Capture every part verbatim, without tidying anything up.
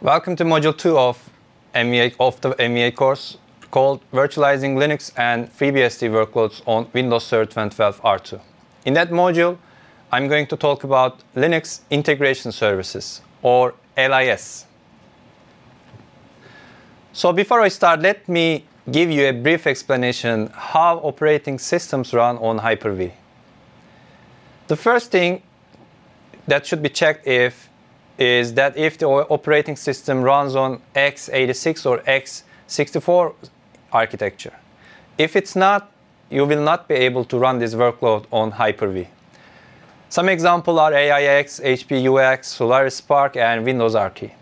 Welcome to Module two of, M V A, of the M V A course called Virtualizing Linux and FreeBSD Workloads on Windows Server twenty twelve R two. In that module, I'm going to talk about Linux Integration Services, or L I S. So before I start, let me give you a brief explanation how operating systems run on Hyper-V. The first thing that should be checked if is that if the operating system runs on x eighty-six or x sixty-four architecture. If it's not, you will not be able to run this workload on Hyper-V. Some examples are A I X, H P U X, Solaris Spark, and Windows R T.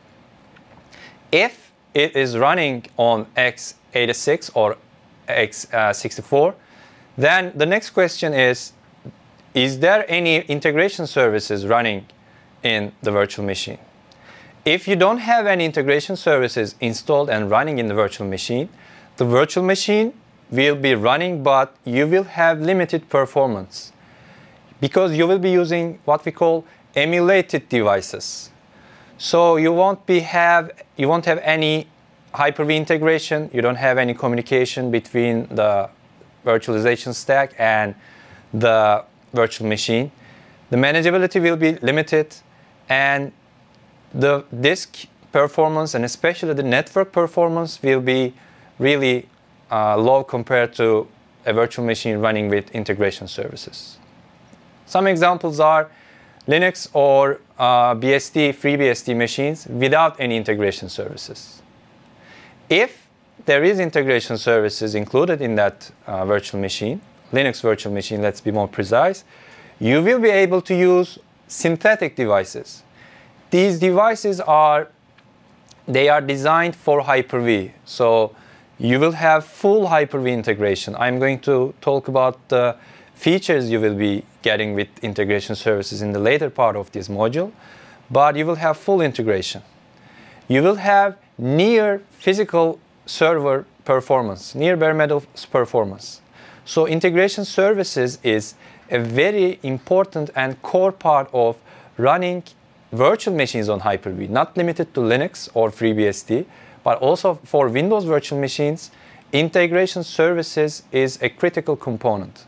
If it is running on x eighty-six or x sixty-four, then the next question is, is there any integration services running in the virtual machine? If you don't have any integration services installed and running in the virtual machine, the virtual machine will be running, but you will have limited performance because you will be using what we call emulated devices. So you won't be have you won't have any Hyper-V integration. You don't have any communication between the virtualization stack and the virtual machine. The manageability will be limited, and the disk performance and especially the network performance will be really uh, low compared to a virtual machine running with integration services. Some examples are Linux or uh, B S D, FreeBSD machines without any integration services. If there is integration services included in that uh, virtual machine, Linux virtual machine, let's be more precise, you will be able to use synthetic devices. These devices are, they are designed for Hyper-V. So you will have full Hyper-V integration. I'm going to talk about the features you will be getting with integration services in the later part of this module, but you will have full integration. You will have near physical server performance, near bare metal performance. So integration services is a very important and core part of running virtual machines on Hyper-V, not limited to Linux or FreeBSD, but also for Windows virtual machines. Integration services is a critical component.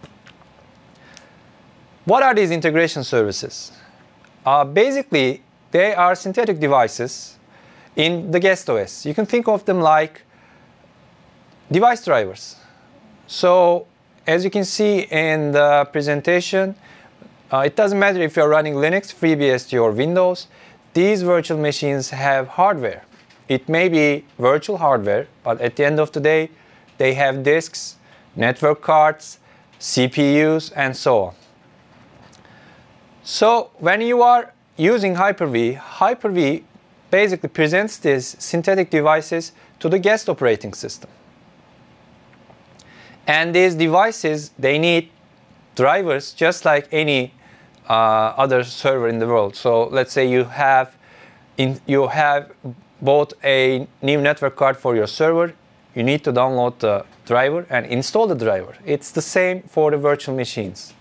What are these integration services? Uh, basically, they are synthetic devices in the guest O S. You can think of them like device drivers. So, as you can see in the presentation, uh, it doesn't matter if you're running Linux, FreeBSD, or Windows. These virtual machines have hardware. It may be virtual hardware, but at the end of the day, they have disks, network cards, C P Us, and so on. So, when you are using Hyper-V, Hyper-V basically presents these synthetic devices to the guest operating system. And these devices, they need drivers just like any uh, other server in the world. So let's say you have, in, you have bought a new network card for your server. You need to download the driver and install the driver. It's the same for the virtual machines.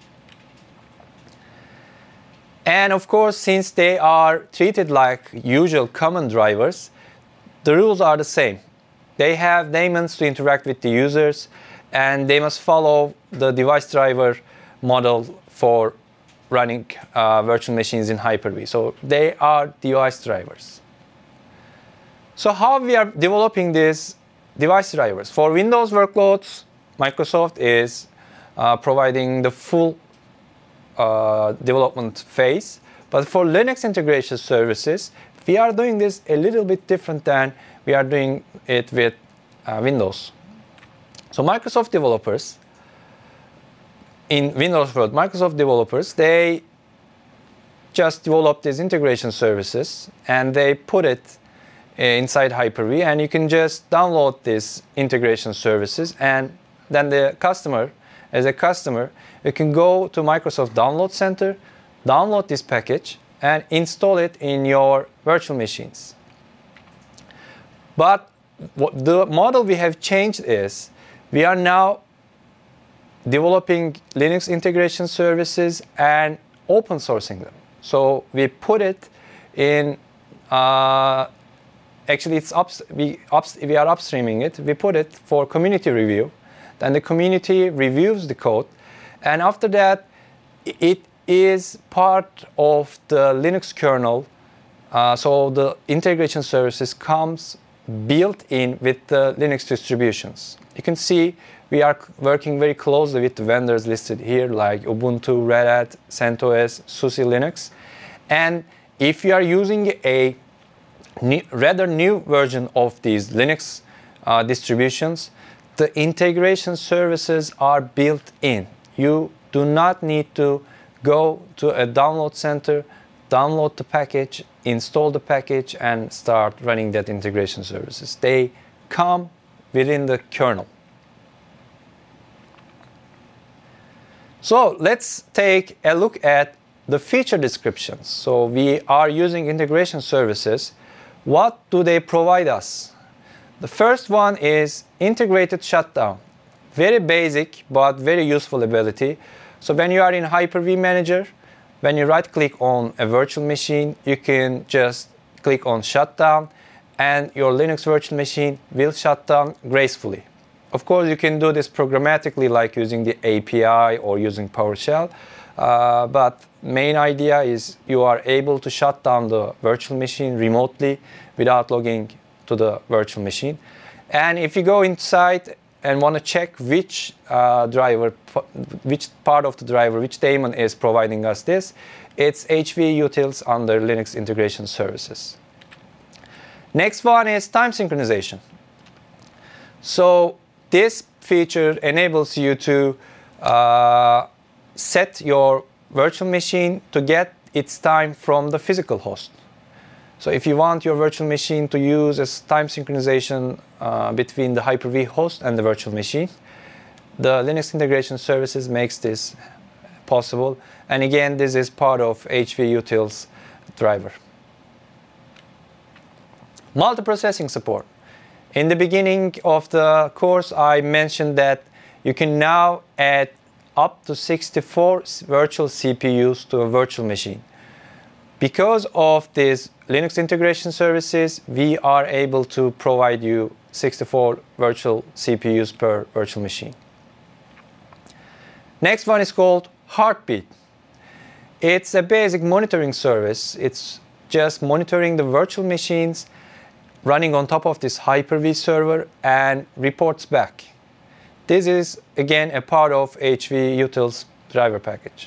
And of course, since they are treated like usual common drivers, the rules are the same. They have daemons to interact with the users, and they must follow the device driver model for running uh, virtual machines in Hyper-V. So they are device drivers. So how we are developing these device drivers? For Windows workloads, Microsoft is uh, providing the full uh, development phase. But for Linux integration services, we are doing this a little bit different than we are doing it with uh, Windows. So Microsoft developers, in Windows world, Microsoft developers, they just develop these integration services and they put it inside Hyper-V, and you can just download these integration services, and then the customer, as a customer, you can go to Microsoft Download Center, download this package, and install it in your virtual machines. But what the model we have changed is, we are now developing Linux integration services and open sourcing them. So we put it in uh, actually it's ups, we, ups, we are upstreaming it. We put it for community review. Then the community reviews the code. And after that, it is part of the Linux kernel. Uh, so the integration services comes built in with the Linux distributions. You can see we are working very closely with the vendors listed here like Ubuntu, Red Hat, CentOS, SUSE Linux. And if you are using a new, rather new version of these Linux uh, distributions, the integration services are built in. You do not need to go to a download center, download the package, install the package, and start running that integration services. They come within the kernel. So let's take a look at the feature descriptions. So we are using integration services. What do they provide us? The first one is integrated shutdown. Very basic but very useful ability. So when you are in Hyper-V Manager, when you right click on a virtual machine, you can just click on shutdown and your Linux virtual machine will shut down gracefully. Of course, you can do this programmatically like using the A P I or using PowerShell. Uh, but main idea is you are able to shut down the virtual machine remotely without logging to the virtual machine. And if you go inside and want to check which uh, driver, which part of the driver, which daemon is providing us this, it's H V utils under Linux integration services. Next one is time synchronization. So this feature enables you to uh, set your virtual machine to get its time from the physical host. So if you want your virtual machine to use as time synchronization uh, between the Hyper-V host and the virtual machine, the Linux integration services makes this possible. And again, this is part of H V utils driver. Multiprocessing support. In the beginning of the course, I mentioned that you can now add up to sixty-four virtual C P Us to a virtual machine. Because of these Linux integration services, we are able to provide you sixty-four virtual C P Us per virtual machine. Next one is called Heartbeat. It's a basic monitoring service. It's just monitoring the virtual machines running on top of this Hyper-V server and reports back. This is again a part of H V utils driver package.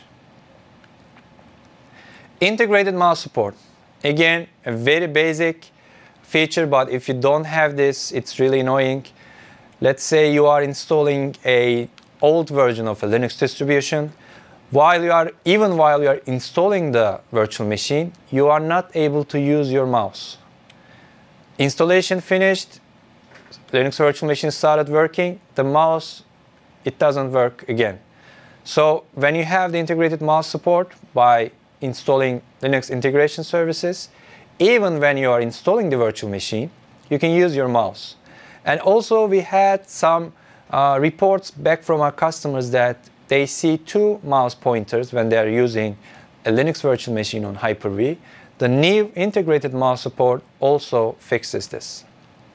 Integrated mouse support. Again, a very basic feature, but if you don't have this, it's really annoying. Let's say you are installing an old version of a Linux distribution. While you are, even while you are installing the virtual machine, you are not able to use your mouse. Installation finished, Linux virtual machine started working, the mouse, it doesn't work again. So when you have the integrated mouse support by installing Linux integration services, even when you are installing the virtual machine, you can use your mouse. And also we had some uh, reports back from our customers that they see two mouse pointers when they are using a Linux virtual machine on Hyper-V. The new integrated mouse support also fixes this.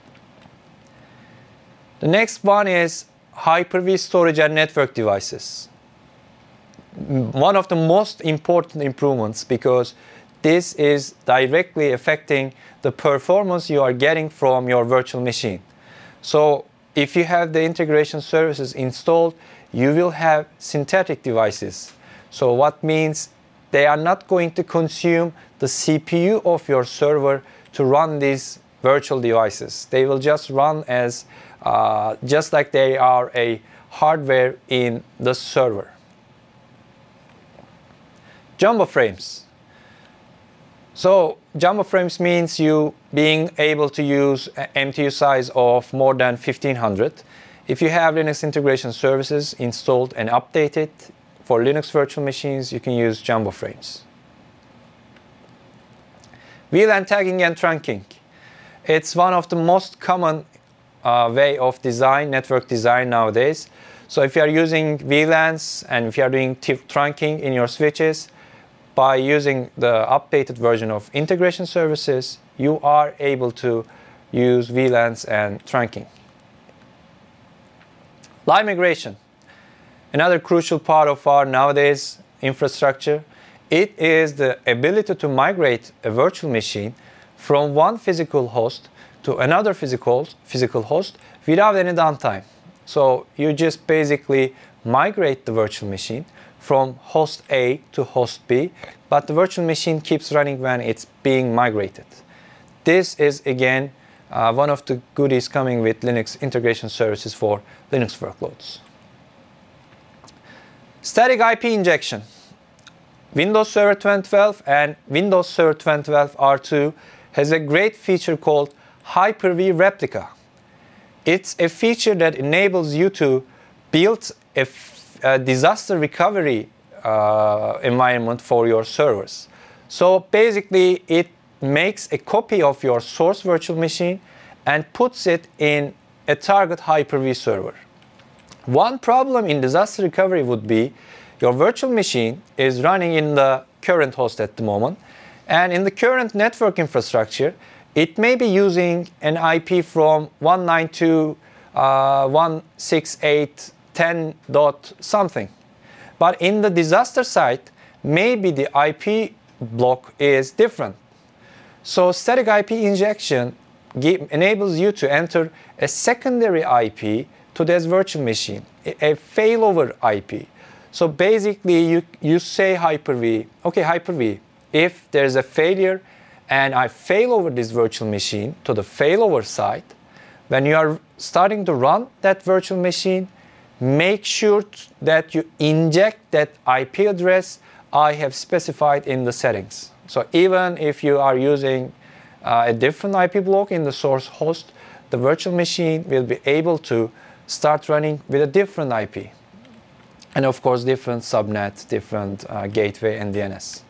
The next one is Hyper-V storage and network devices. One of the most important improvements because this is directly affecting the performance you are getting from your virtual machine. So if you have the integration services installed, you will have synthetic devices. So what means they are not going to consume the C P U of your server to run these virtual devices. They will just run as uh, just like they are a hardware in the server. Jumbo frames. So jumbo frames means you being able to use an M T U size of more than fifteen hundred. If you have Linux integration services installed and updated for Linux virtual machines, you can use jumbo frames. V LAN tagging and trunking. It's one of the most common uh, way of design, network design nowadays. So if you are using V LANs and if you are doing trunking in your switches, by using the updated version of integration services, you are able to use V LANs and trunking. Live migration, another crucial part of our nowadays infrastructure. It is the ability to migrate a virtual machine from one physical host to another physical, physical host without any downtime. So you just basically migrate the virtual machine from host A to host B, but the virtual machine keeps running when it's being migrated. This is again uh, one of the goodies coming with Linux integration services for Linux workloads. Static I P injection. Windows Server twenty twelve and Windows Server twenty twelve R two has a great feature called Hyper-V Replica. It's a feature that enables you to build a, a disaster recovery uh, environment for your servers. So basically, it makes a copy of your source virtual machine and puts it in a target Hyper-V server. One problem in disaster recovery would be your virtual machine is running in the current host at the moment, and in the current network infrastructure, it may be using an I P from one ninety-two dot one sixty-eight dot ten dot something. But in the disaster site, maybe the I P block is different. So static I P injection enables you to enter a secondary I P to this virtual machine, a failover I P. So basically, you, you say Hyper-V, okay, Hyper-V, if there's a failure and I fail over this virtual machine to the failover site, when you are starting to run that virtual machine, make sure that you inject that I P address I have specified in the settings. So even if you are using uh, a different I P block in the source host, the virtual machine will be able to start running with a different I P. And of course, different subnet, different uh, gateway and D N S.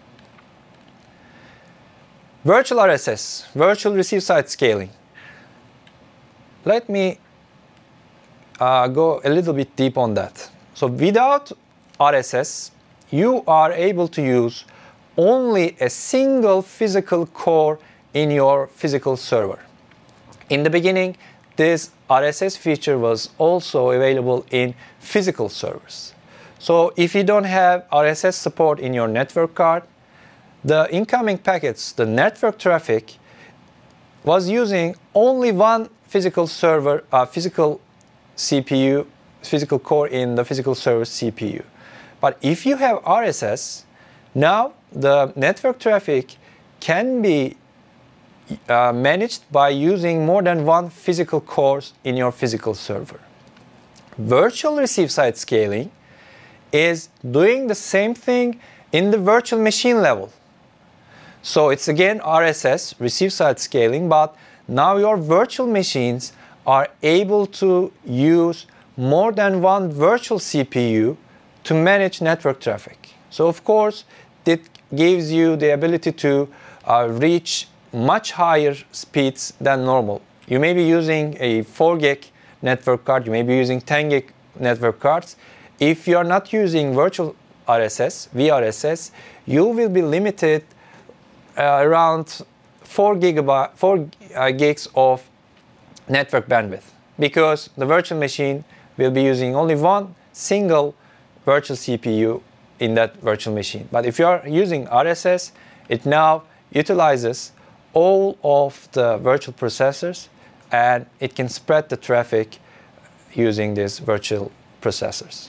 Virtual R S S, virtual receive site scaling. Let me uh, go a little bit deep on that. So without R S S, you are able to use only a single physical core in your physical server. In the beginning, this R S S feature was also available in physical servers. So if you don't have R S S support in your network card, the incoming packets, the network traffic, was using only one physical server, uh, physical C P U, physical core in the physical server C P U. But if you have R S S, now the network traffic can be uh, managed by using more than one physical core in your physical server. Virtual receive site scaling is doing the same thing in the virtual machine level. So it's again R S S, receive site scaling, but now your virtual machines are able to use more than one virtual C P U to manage network traffic. So of course, it gives you the ability to uh, reach much higher speeds than normal. You may be using a four gig network card, you may be using ten gig network cards. If you are not using virtual R S S, V R S S, you will be limited uh, around four gigabyte, four uh, gigs of network bandwidth, because the virtual machine will be using only one single virtual C P U in that virtual machine. But if you are using R S S, it now utilizes all of the virtual processors, and it can spread the traffic using these virtual processors.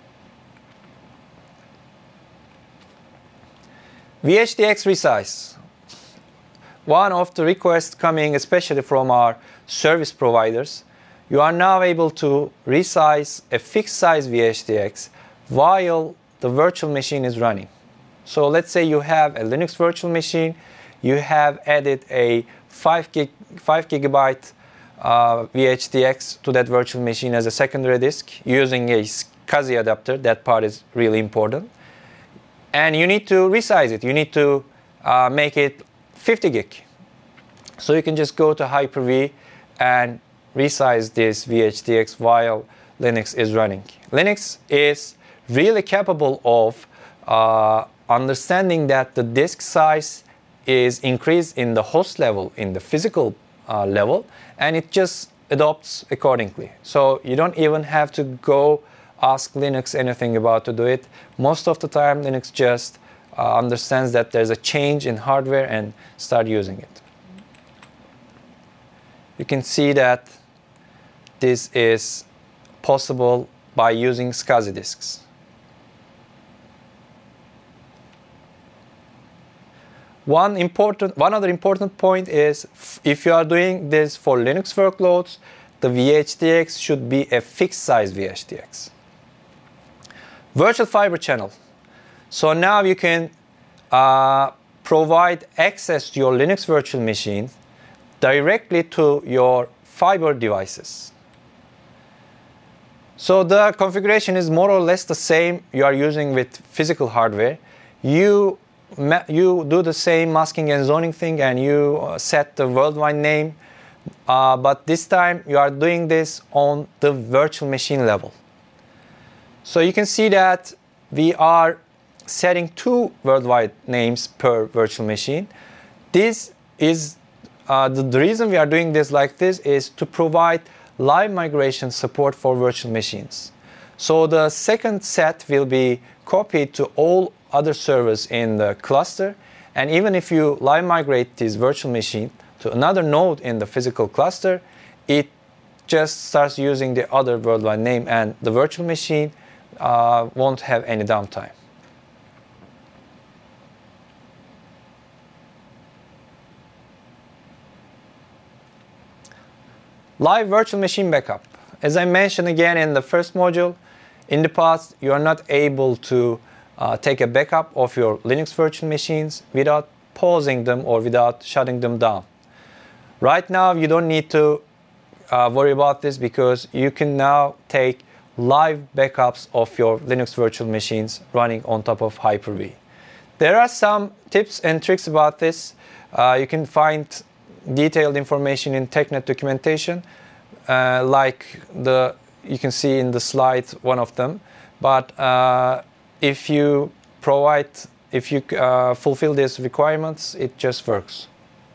V H D X resize. One of the requests coming especially from our service providers, you are now able to resize a fixed size V H D X while the virtual machine is running. So let's say you have a Linux virtual machine, you have added a five gig, five gigabyte uh, V H D X to that virtual machine as a secondary disk using a SCSI adapter. That part is really important. And you need to resize it. You need to uh, make it fifty gig. So you can just go to Hyper-V and resize this V H D X while Linux is running. Linux is really capable of uh, understanding that the disk size is increased in the host level, in the physical uh, level, and it just adopts accordingly. So you don't even have to go ask Linux anything about to do it. Most of the time, Linux just uh, understands that there's a change in hardware and start using it. You can see that this is possible by using SCSI disks. One important, one other important point is if you are doing this for Linux workloads, the V H D X should be a fixed size V H D X. Virtual fiber channel. So now you can uh, provide access to your Linux virtual machine directly to your fiber devices. So the configuration is more or less the same you are using with physical hardware. You, you do the same masking and zoning thing, and you uh, set the worldwide name, uh, but this time you are doing this on the virtual machine level. So you can see that we are setting two worldwide names per virtual machine. This is uh, the, the reason we are doing this like this is to provide live migration support for virtual machines. So the second set will be copied to all other servers in the cluster, and even if you live migrate this virtual machine to another node in the physical cluster, it just starts using the other worldwide name, and the virtual machine uh, won't have any downtime. Live virtual machine backup. As I mentioned again in the first module, in the past you are not able to uh, take a backup of your Linux virtual machines without pausing them or without shutting them down. Right now you don't need to uh, worry about this because you can now take live backups of your Linux virtual machines running on top of Hyper-V. There are some tips and tricks about this. Uh, you can find detailed information in TechNet documentation, uh, like the you can see in the slide one of them. But uh, if you provide, if you uh, fulfill these requirements, it just works.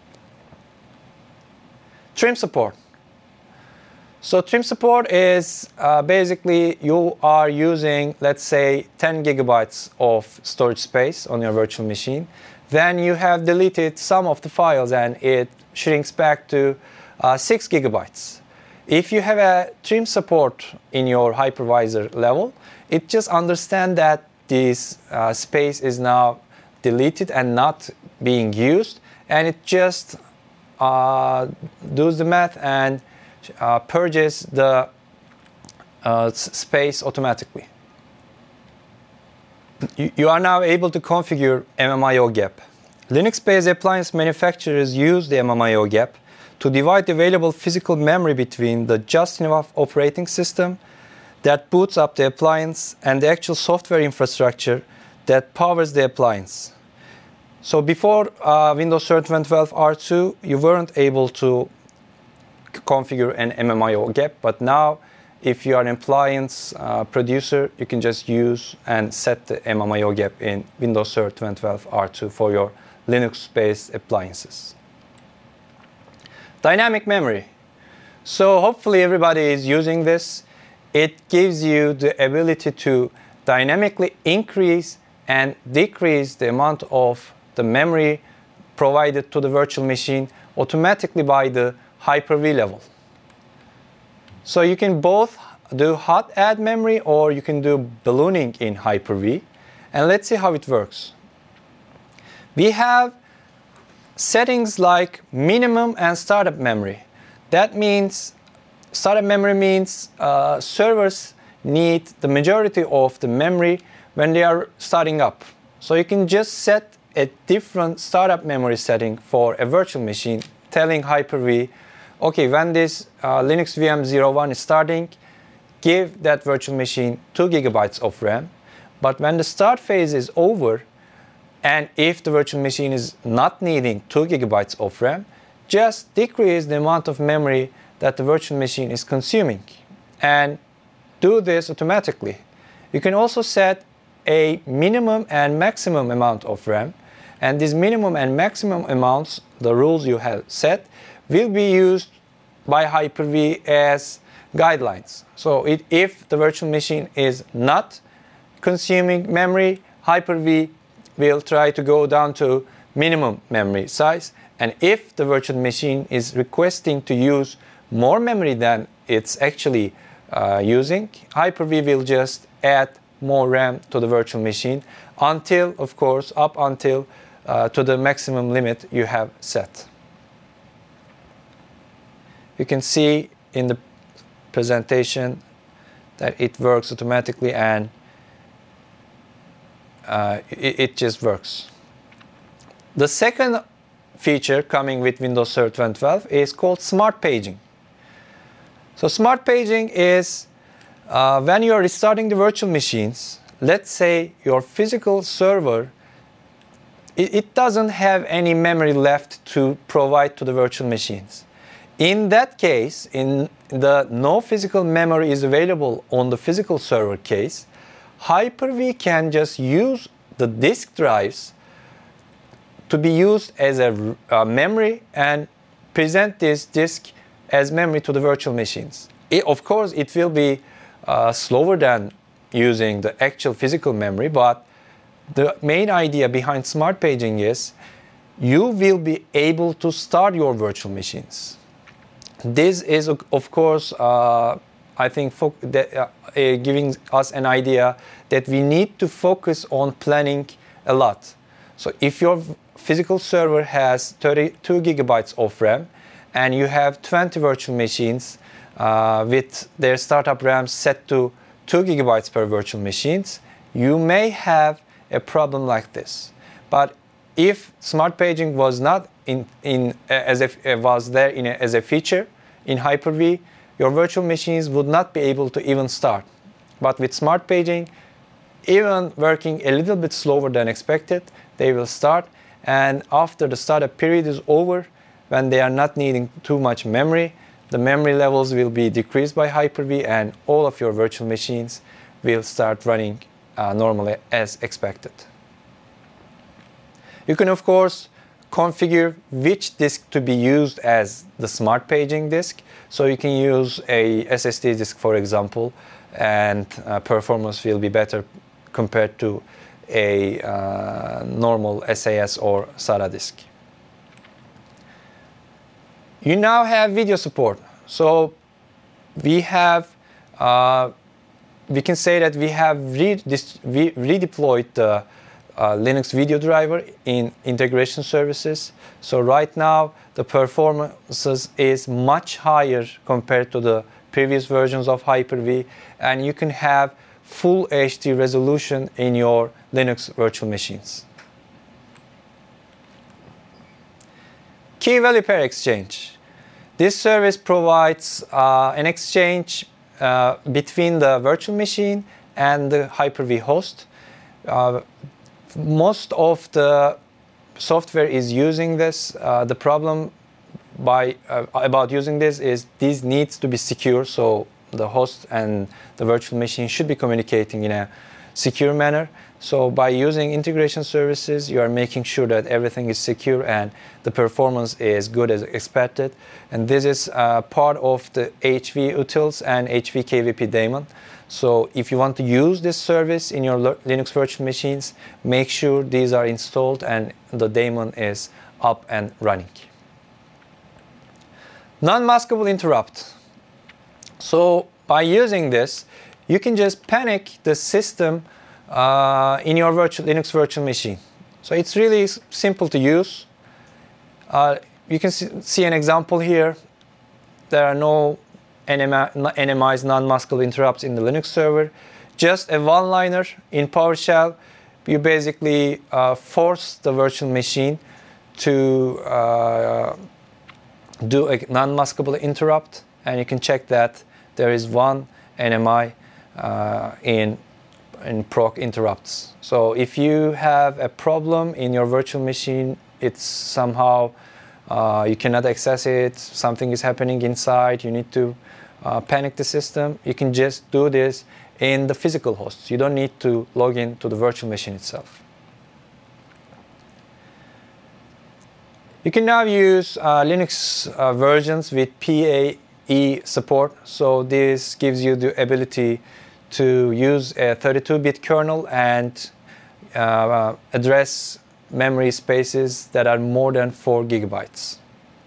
Trim support. So trim support is uh, basically you are using, let's say, ten gigabytes of storage space on your virtual machine. Then you have deleted some of the files and it shrinks back to uh, six gigabytes. If you have a trim support in your hypervisor level, it just understands that this uh, space is now deleted and not being used, and it just uh, does the math and uh, purges the uh, space automatically. You, you are now able to configure M M I O gap. Linux-based appliance manufacturers use the M M I O gap to divide the available physical memory between the just enough operating system that boots up the appliance and the actual software infrastructure that powers the appliance. So before uh, Windows Server twenty twelve R two, you weren't able to configure an M M I O gap, but now if you are an appliance uh, producer, you can just use and set the M M I O gap in Windows Server twenty twelve R two for your Linux-based appliances. Dynamic memory. So hopefully everybody is using this. It gives you the ability to dynamically increase and decrease the amount of the memory provided to the virtual machine automatically by the Hyper-V level. So you can both do hot add memory or you can do ballooning in Hyper-V. And let's see how it works. We have settings like minimum and startup memory. That means startup memory means uh, servers need the majority of the memory when they are starting up. So you can just set a different startup memory setting for a virtual machine, telling Hyper-V, okay, when this uh, Linux V M zero one is starting, give that virtual machine two gigabytes of RAM. But when the start phase is over, and if the virtual machine is not needing two gigabytes of RAM, just decrease the amount of memory that the virtual machine is consuming and do this automatically. You can also set a minimum and maximum amount of RAM, and these minimum and maximum amounts, the rules you have set, will be used by Hyper-V as guidelines. So it, if the virtual machine is not consuming memory, Hyper-V will try to go down to minimum memory size. And if the virtual machine is requesting to use more memory than it's actually uh, using, Hyper-V will just add more RAM to the virtual machine until, of course, up until uh, to the maximum limit you have set. You can see in the presentation that it works automatically, and uh, it, it just works. The second feature coming with Windows Server twenty twelve is called Smart Paging. So Smart Paging is uh, when you are restarting the virtual machines, let's say your physical server, it, it doesn't have any memory left to provide to the virtual machines. In that case, in the no physical memory is available on the physical server case, Hyper-V can just use the disk drives to be used as a uh, memory and present this disk as memory to the virtual machines. It, of course, it will be uh, slower than using the actual physical memory, but the main idea behind Smart Paging is you will be able to start your virtual machines. This is, of course, uh, I think, that, uh, uh, giving us an idea that we need to focus on planning a lot. So if your physical server has thirty-two gigabytes of RAM and you have twenty virtual machines uh, with their startup RAM set to two gigabytes per virtual machines, you may have a problem like this. But if Smart Paging was not in, in as if it was there in a, as a feature in Hyper-V, your virtual machines would not be able to even start. But with Smart Paging, even working a little bit slower than expected, they will start. And after the startup period is over, when they are not needing too much memory, the memory levels will be decreased by Hyper-V, and all of your virtual machines will start running uh, normally as expected. You can, of course, configure which disk to be used as the Smart Paging disk. So you can use a S S D disk, for example, and uh, performance will be better compared to a uh, normal S A S or SATA disk. You now have video support. So we have, uh, we can say that we have re we redeployed the uh, Linux video driver in integration services. So right now the performance is much higher compared to the previous versions of Hyper-V, and you can have full H D resolution in your Linux virtual machines. Key value pair exchange. This service provides uh, an exchange uh, between the virtual machine and the Hyper-V host. Uh, most of the software is using this. Uh, the problem by uh, about using this is this needs to be secure, so the host and the virtual machine should be communicating in a secure manner. So by using integration services, you are making sure that everything is secure and the performance is good as expected. And this is uh, part of the H V utils and H V K V P daemon. So if you want to use this service in your Linux virtual machines, make sure these are installed and the daemon is up and running. Non-maskable interrupt. So by using this, you can just panic the system uh, in your virtual, Linux virtual machine. So it's really simple to use. Uh, you can see, see an example here. There are no N M Is, non-maskable interrupts in the Linux server. Just a one-liner in PowerShell. You basically uh, force the virtual machine to uh, do a non-maskable interrupt, and you can check that there is one N M I uh, in, in proc interrupts. So if you have a problem in your virtual machine, it's somehow uh, you cannot access it, something is happening inside, you need to uh, panic the system, you can just do this in the physical hosts. You don't need to log in to the virtual machine itself. You can now use uh, Linux uh, versions with P A E support. So this gives you the ability to use a thirty-two bit kernel and uh, address memory spaces that are more than four gigabytes.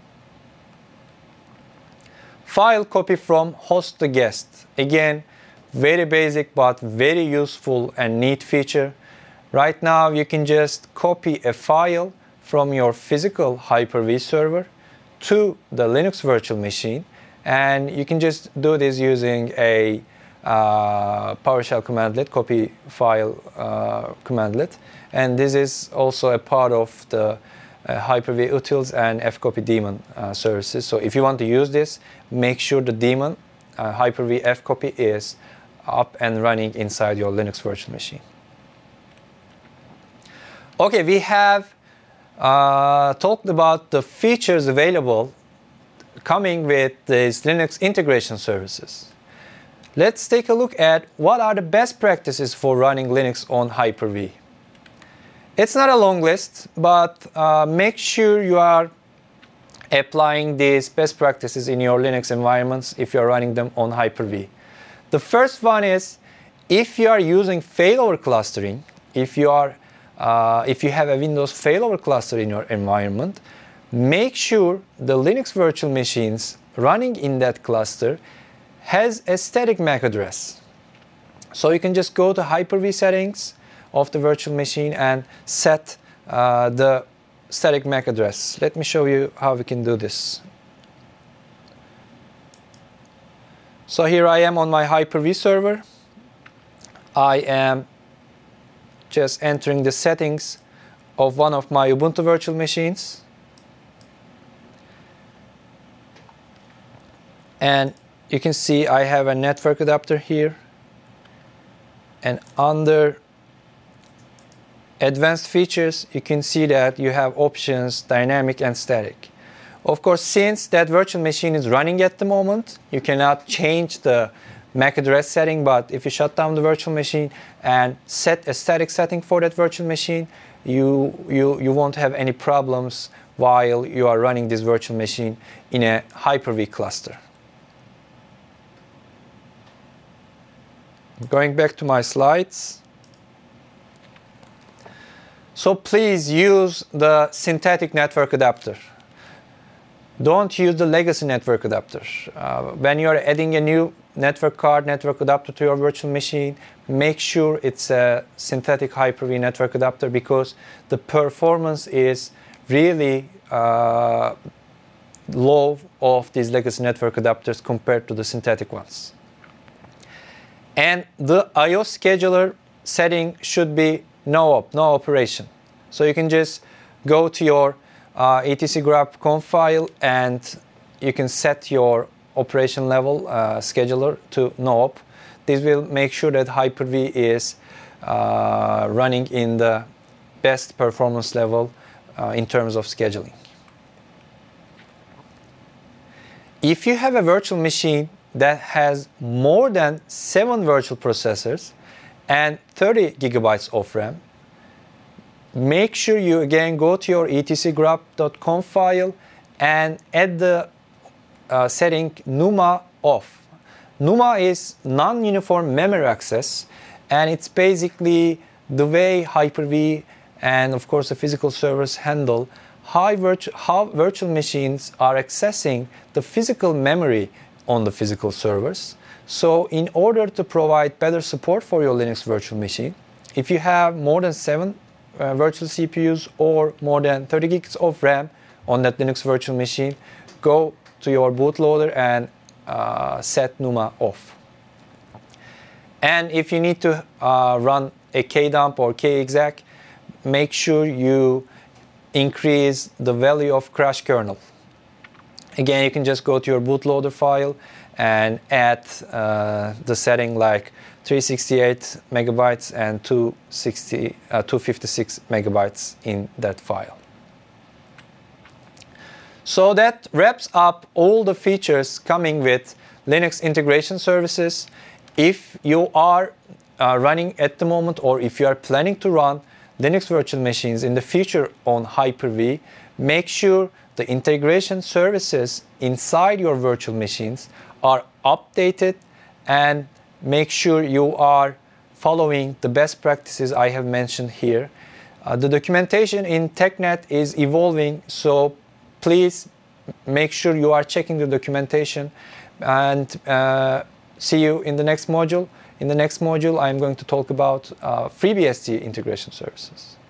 File copy from host to guest. Again, very basic but very useful and neat feature. Right now you can just copy a file from your physical Hyper-V server to the Linux virtual machine, and you can just do this using a uh, PowerShell commandlet, copy file uh, commandlet, and this is also a part of the uh, Hyper-V utils and fcopy daemon uh, services. So if you want to use this, make sure the daemon uh, Hyper-V fcopy is up and running inside your Linux virtual machine. Okay, we have uh, talked about the features available coming with these Linux integration services. Let's take a look at what are the best practices for running Linux on Hyper-V. It's not a long list, but uh, make sure you are applying these best practices in your Linux environments if you are running them on Hyper-V. The first one is, if you are using failover clustering, if you are Uh, if you have a Windows failover cluster in your environment, make sure the Linux virtual machines running in that cluster has a static M A C address. So you can just go to Hyper-V settings of the virtual machine and set uh, the static M A C address. Let me show you how we can do this. So here I am on my Hyper-V server. I am just entering the settings of one of my Ubuntu virtual machines. And you can see I have a network adapter here. And under advanced features, you can see that you have options dynamic and static. Of course, since that virtual machine is running at the moment, you cannot change the M A C address setting, but if you shut down the virtual machine and set a static setting for that virtual machine, you, you, you won't have any problems while you are running this virtual machine in a Hyper-V cluster. Going back to my slides. So please use the synthetic network adapter. Don't use the legacy network adapter. Uh, when you are adding a new network card, network adapter to your virtual machine, make sure it's a synthetic Hyper-V network adapter, because the performance is really uh, low of these legacy network adapters compared to the synthetic ones. And the I O scheduler setting should be no op, no operation. So you can just go to your uh, etc grep conf file and you can set your operation level uh, scheduler to no op. This will make sure that Hyper-V is uh, running in the best performance level uh, in terms of scheduling. If you have a virtual machine that has more than seven virtual processors and thirty gigabytes of RAM, make sure you again go to your etc grep dot conf file and add the uh, setting NUMA off. NUMA is non-uniform memory access, and it's basically the way Hyper-V and of course the physical servers handle how, virtu how virtual machines are accessing the physical memory on the physical servers. So in order to provide better support for your Linux virtual machine, if you have more than seven uh, virtual C P Us or more than thirty gigs of RAM on that Linux virtual machine, go to your bootloader and uh, set NUMA off. And if you need to uh, run a kdump or kexec, make sure you increase the value of crash kernel. Again, you can just go to your bootloader file and add uh, the setting like three hundred sixty-eight megabytes and two hundred fifty-six megabytes in that file. So that wraps up all the features coming with Linux integration services. If you are uh, running at the moment, or if you are planning to run Linux virtual machines in the future on Hyper-V, make sure the integration services inside your virtual machines are updated, and make sure you are following the best practices I have mentioned here. Uh, the documentation in TechNet is evolving, so please make sure you are checking the documentation, and uh, see you in the next module. In the next module, I'm going to talk about uh, FreeBSD integration services.